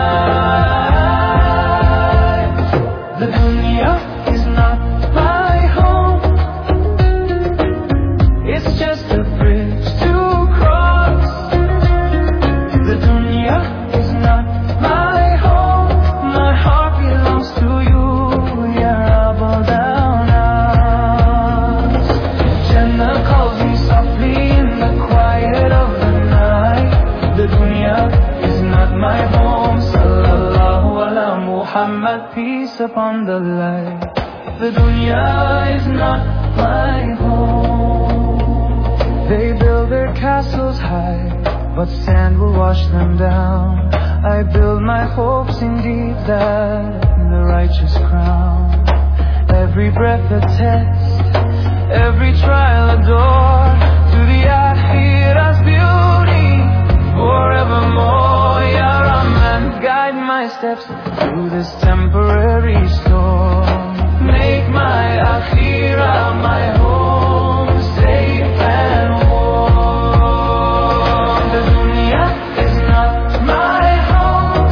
tries. The dunya is not my home. It's just a bridge to cross. The dunya is not my home. My heart belongs to you, Ya Rabbal Dawnas. Jannah calls me softly in the quiet of the night. The dunya is not my home. Sallallahu ala Muhammad, peace upon the light. The dunya is not my home. They build their castles high, but sand will wash them down. I build my hopes indeed that the righteous crown. Every breath a test, every trial a door to the Akhirah's beauty forevermore. Ya Rahman, guide my steps through this temporary storm. Make my Akhirah my home, safe and warm. The dunya is not my home.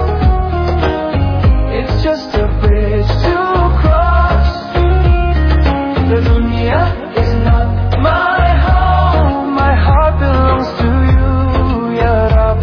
It's just a bridge to cross. The dunya is not my home. My heart belongs to you, Ya Rabb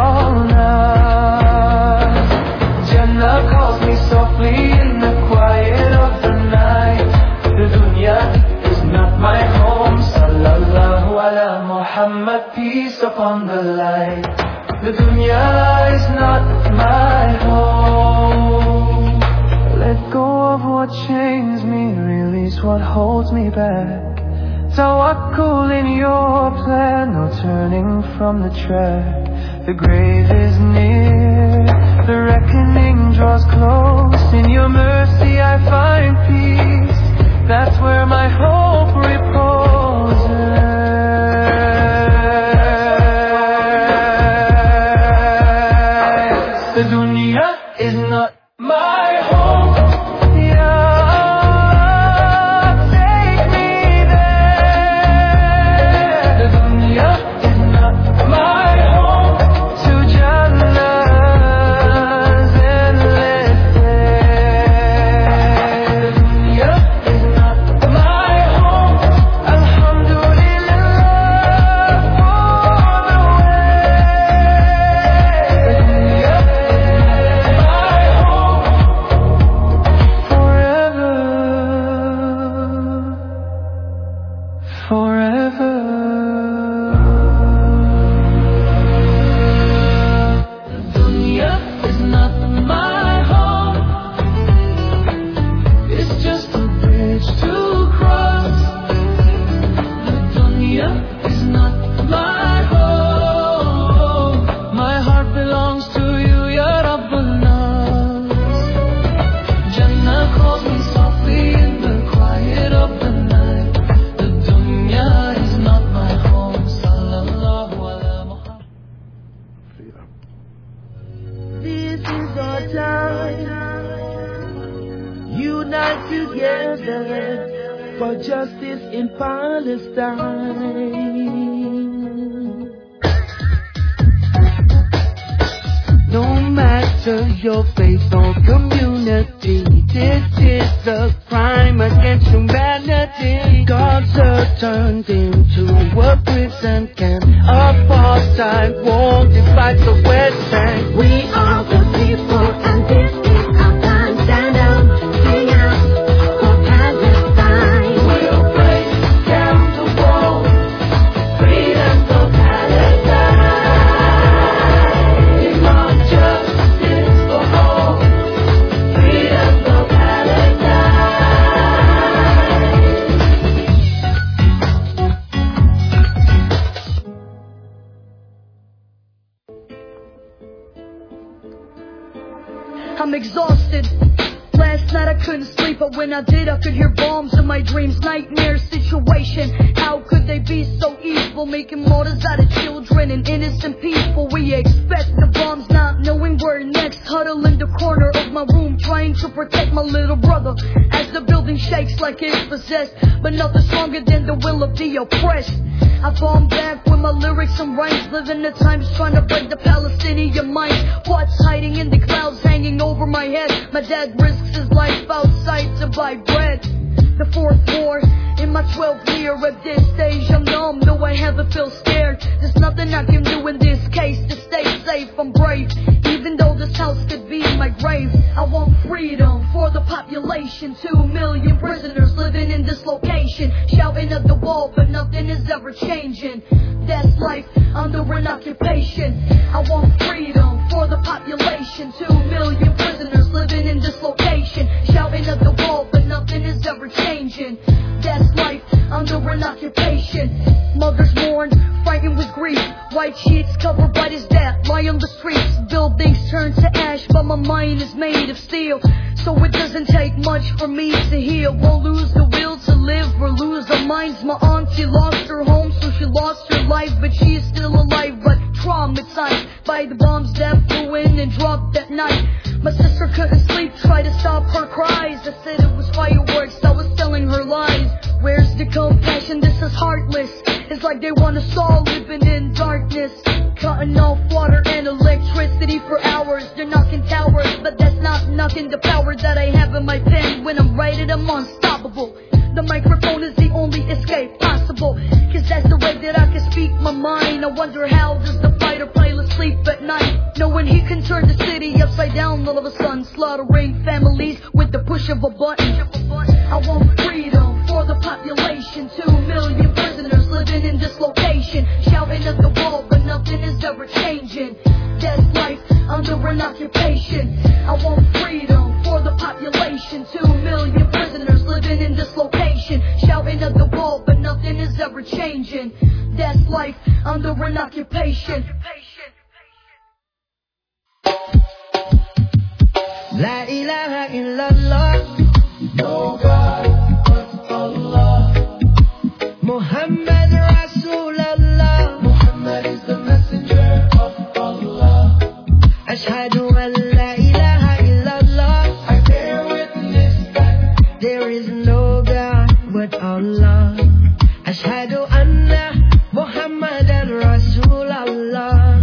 al-Nas. Jannah calls me softly in the quiet of the night. The dunya is not my home. Sallallahu ala Muhammad, peace upon the light. The dunya is not my home. Let go of what chains me, release what holds me back. Tawakkul in your plan, no turning from the track. The grave is near, the reckoning draws close. In your mercy I find peace, that's where my hope reposes. The dunya is not my home. Ya Allah, take me there. The dunya is not my home. To Jannah's endless day. for justice in Palestine. No matter your faith or community, this is a crime against humanity. Gaza turned into a prison camp. Apartheid won't divide the West Bank. We are the people, and this is our time. Stand up, sing out for Palestine. We'll break down the wall, freedom for Palestine. Demand justice for all, freedom for I'm exhausted. Last night I couldn't sleep, but when I did I could hear bombs in my dreams. Nightmare situation. How could they be so evil, making martyrs out of children and innocent people? We expect the bombs, not knowing where next. Huddle in the corner of my room, trying to protect my little brother as the building shakes like it's possessed. But nothing stronger than the will of the oppressed. I bomb back with my lyrics and rhymes, living the times trying to break the Palestinian mind. What's hiding in the clouds hanging over my head? My dad risks his life outside to buy bread. The fourth war in my twelfth year. At this stage I'm numb, though I haven't feel scared. There's nothing I can do in this case to stay safe. I'm brave, even though this house could be my grave. I want freedom for the population. Two million prisoners living in this location, shouting at the wall, but nothing is ever changing. That's life under an occupation. I want freedom for the population. Two million prisoners living in this location, shouting at the wall, but nothing is ever changing. That's life under an occupation. Mothers mourn, frightened with grief. White sheets covered by his death lie on the streets. Buildings turn to ash, but my mind is made of steel. So it doesn't take much for me to heal. Won't lose the will to live or lose our minds. My auntie lost her home, so she lost her life, but she's still alive, but traumatized by the bombs that flew in and dropped that night. My sister couldn't sleep, tried to stop her cries. I said it was fireworks, I was telling her lies. Where's the compassion? This is heartless. It's like they want us all living in darkness, cutting off water and electricity for hours. They're knocking towers, but that's not knocking the power that I have in my pen. When I'm writing, I'm unstoppable. The microphone is the only escape possible, cause that's the way that I can speak my mind. I wonder how does the fighter pilot sleep at night, knowing he can turn the city upside down all of a sudden, slaughtering families with the push of a button. I want freedom for the population. Two million prisoners living in this location, shouting at the wall, but nothing is ever changing. That's life under an occupation. I want freedom for the population. Two million prisoners living in this location, shouting at the wall, but nothing is ever changing. That's life under an occupation. La ilaha illallah, no God but Allah. Muhammad Rasulullah, Muhammad is the messenger of Allah. Ashhadu an la ilaha illallah, I bear witness that there is no God but Allah. Ashhadu anna Muhammadan Rasulullah,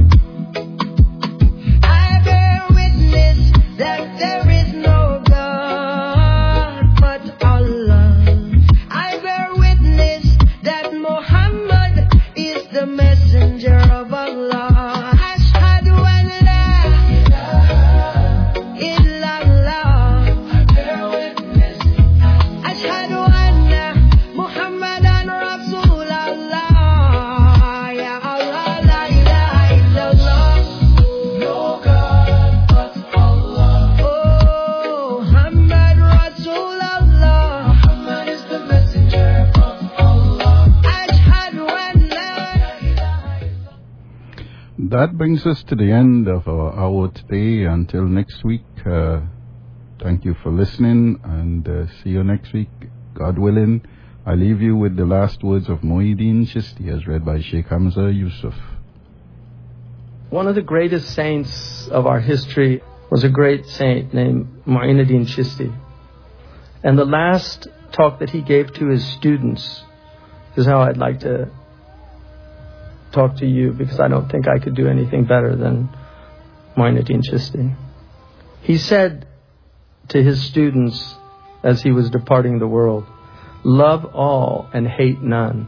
I bear witness that there is no God but Allah. I bear witness that Muhammad is the messenger of Allah. Ashhadu an la ilaha illallah, I bear witness. Ashhadu anna Muhammadan Rasulullah. Ya Allah, la ilaha illallah, no God but Allah. Oh, Muhammad Rasulullah, Muhammad is the messenger of Allah. Ashhadu an la ilaha. That brings us to the end of our hour today. Until next week, uh, thank you for listening, and uh, see you next week, God willing. I leave you with the last words of Muhyiddin Chishti as read by Sheikh Hamza Yusuf. One of the greatest saints of our history was a great saint named Mu'in ad-Din Chishti. And the last talk that he gave to his students is how I'd like to talk to you, because I don't think I could do anything better than Moinuddin Chishti. He said to his students as he was departing the world, "Love all and hate none.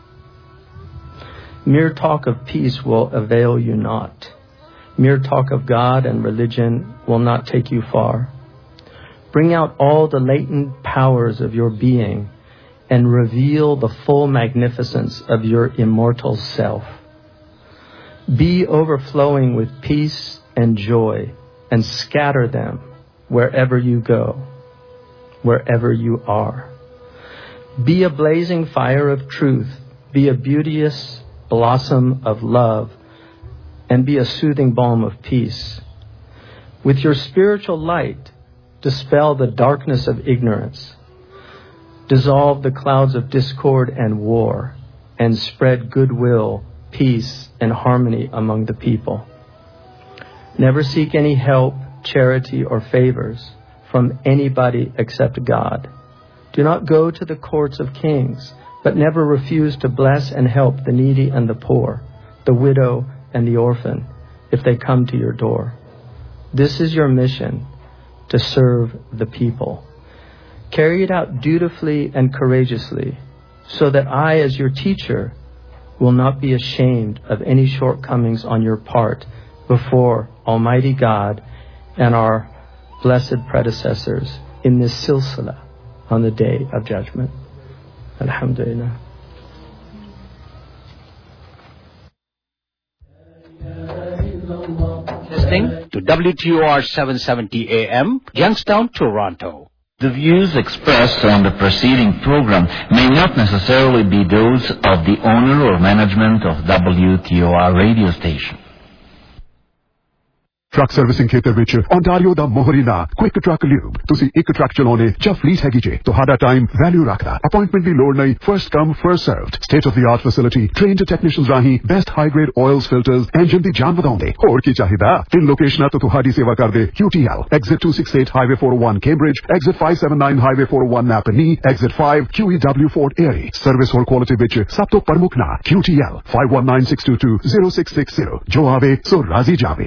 Mere talk of peace will avail you not. Mere talk of God and religion will not take you far. Bring out all the latent powers of your being and reveal the full magnificence of your immortal self. Be overflowing with peace and joy and scatter them wherever you go, wherever you are. Be a blazing fire of truth. Be a beauteous blossom of love, and be a soothing balm of peace. With your spiritual light, dispel the darkness of ignorance. Dissolve the clouds of discord and war, and spread goodwill, peace, and harmony among the people. Never seek any help, charity, or favors from anybody except God. Do not go to the courts of kings, but never refuse to bless and help the needy and the poor, the widow and the orphan, if they come to your door. This is your mission, to serve the people. Carry it out dutifully and courageously, so that I, as your teacher, will not be ashamed of any shortcomings on your part before Almighty God and our blessed predecessors in this silsila on the Day of Judgment. Alhamdulillah. Listening to W T O R seven seventy A M, Youngstown, Toronto. The views expressed on the preceding program may not necessarily be those of the owner or management of W T O R radio station. Truck servicing ਖੇਤਰ ਵਿੱਚ Ontario ਦਾ ਮੋਹਰੀਨਾ quick truck lube. ਤੁਸੀਂ ਇੱਕ truck ਚਲਾਉਣੇ ਜਾਂ fleet ਹੈਗੀ ਜੇ, ਤੁਹਾਡਾ ਟਾਈਮ ਵੈਲਿਊ ਰੱਖਦਾ। ਅਪਾਇੰਟਮੈਂਟ ਦੀ ਲੋੜ ਨਹੀਂ, first come first served. State of the art facility, trained technicians ਰਾਹੀਂ best high grade oils filters, engine ਦੀ ਜਾਨ ਵਧਾਉਂਦੇ। ਹੋਰ ਕੀ ਚਾਹੀਦਾ? ਤਿੰਨ ਲੋਕੇਸ਼ਨਾਂ ਤੋਂ ਤੁਹਾਡੀ ਸੇਵਾ ਕਰਦੇ। Q T L, Exit two sixty-eight Highway four oh one Cambridge, Exit five seventy-nine Highway four oh one Napanee, Exit five Q E W Fort Erie। Service ਹੋਰ ਕੁਆਲਿਟੀ ਵਿੱਚ ਸਭ ਤੋਂ ਪ੍ਰਮੁੱਖ ਨਾਂ Q T L five one nine six two two zero six six zero। ਜੋ ਆਵੇ ਸੋ ਰਾਜ਼ੀ ਜਾਵੇ।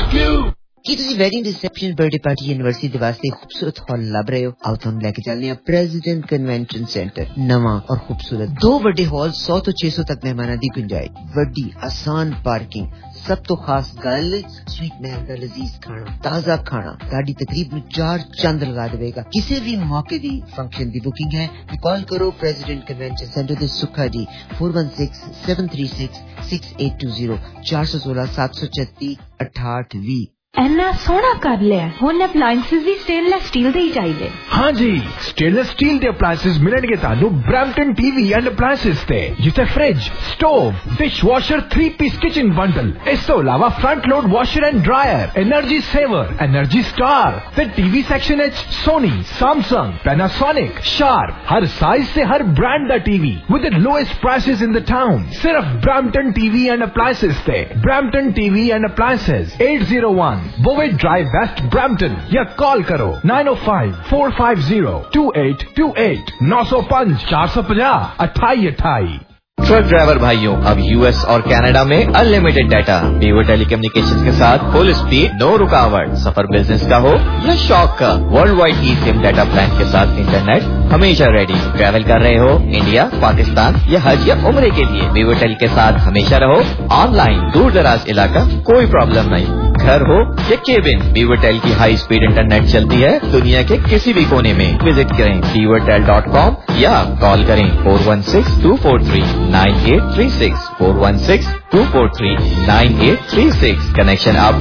ਕੀ ਤੁਸੀਂ wedding reception birthday party university ਦੇ ਵਾਸਤੇ ਖੂਬਸੂਰਤ ਹਾਲ ਲੱਭ ਰਹੇ ਹੋ? ਆਓ ਤੁਹਾਨੂੰ ਲੈ ਕੇ ਚੱਲਦੇ ਹਾਂ ਪ੍ਰੈਜ਼ੀਡੈਂਟ ਕਨਵੈਨਸ਼ਨ ਸੈਂਟਰ। ਨਵਾਂ ਔਰ ਖੂਬਸੂਰਤ ਦੋ ਵੱਡੇ ਹਾਲ, ਸੌ ਤੋਂ ਛੇ ਸੌ ਤੱਕ ਮਹਿਮਾਨਾਂ ਦੀ ਗੁੰਜਾਇਸ਼, ਵੱਡੀ ਆਸਾਨ ਪਾਰਕਿੰਗ। ਸਭ ਤੋਂ ਖਾਸ ਗੱਲ, ਸਵੀਟ ਮਹਿਲ ਦਾ ਲਜ਼ੀਜ਼ ਖਾਣਾ, ਤਾਜ਼ਾ ਖਾਣਾ ਤੁਹਾਡੀ ਤਕਰੀਬ ਨੂੰ ਚਾਰ ਚੰਦ ਲਗਾ ਦੇਵੇਗਾ। ਕਿਸੇ ਵੀ ਮੌਕੇ ਦੀ ਫੰਕਸ਼ਨ ਦੀ ਬੁਕਿੰਗ ਹੈ ਤਾਂ ਕਾਲ ਕਰੋ ਪ੍ਰੈਜ਼ੀਡੈਂਟ ਕਨਵੈਨਸ਼ਨ ਸੈਂਟਰ ਦੇ ਸੁੱਖਾ ਜੀ four one six seven three six six eight two zero ਚਾਰ ਸੌ ਸੋਲਾਂ ਸੱਤ ਸੌ ਛੱਤੀ ਅਠਾਹਠ ਵੀਹ। ਇੰਨਾ ਸੋਹਣਾ ਕਰ ਲਿਆ, ਹੁਣ ਅਪਲਾਇੰਸਸ ਵੀ ਸਟੇਨਲੈਸ ਸਟੀਲ ਦੇ ਹੀ ਚਾਹੀਦੇ। ਹਾਂਜੀ, ਸਟੇਨਲੈਸ ਸਟੀਲ ਦੇ ਅਪਲਾਇੰਸਸ ਮਿਲਣਗੇ ਤੁਹਾਨੂੰ ਬ੍ਰੈਂਪਟਨ ਟੀਵੀ ਐਂਡ ਅਪਲਾਇੰਸਸ ਤੇ, ਜਿੱਥੇ fridge, stove, dishwasher, three piece kitchen bundle, ਇਸ ਤੋਂ ਇਲਾਵਾ front load washer and dryer, energy saver, energy star ਤੇ ਟੀਵੀ ਸੈਕਸ਼ਨ ਵਿੱਚ ਸੋਨੀ, ਸੈਮਸੰਗ, ਪੈਨਾਸੋਨਿਕ, ਸ਼ਾਰਪ, ਹਰ ਸਾਈਜ਼ ਤੇ ਹਰ ਬ੍ਰਾਂਡ ਦਾ TV with the lowest prices in the town. ਸਿਰਫ ਬ੍ਰੈਂਪਟਨ ਟੀਵੀ ਐਂਡ ਅਪਲਾਇੰਸਸ ਤੇ। Brampton TV and appliances eight oh one Bowen Drive West Brampton या call करो nine oh five four five zero two eight two eight nine oh five four five zero अट्ठाई अट्ठाई। Truck driver भाइयों, अब US और Canada में unlimited data beaver telecommunications के साथ फुल स्पीड, नो रुकावट। सफर बिजनेस का हो या शौक का, world wide e SIM data plan के साथ इंटरनेट हमेशा रेडी। ट्रैवल कर रहे हो इंडिया, पाकिस्तान या हज या उम्रे के लिए, बीवर टेल के साथ हमेशा रहो ऑनलाइन। दूर दराज इलाका, कोई प्रॉब्लम नहीं। घर हो या केबिन, बीवर टेल की हाई स्पीड इंटरनेट चलती है दुनिया के किसी भी कोने में। विजिट करें बीवर टेल डॉट कॉम या कॉल करें four one six two four three nine eight three six four one six two four three nine eight three six। Connection आप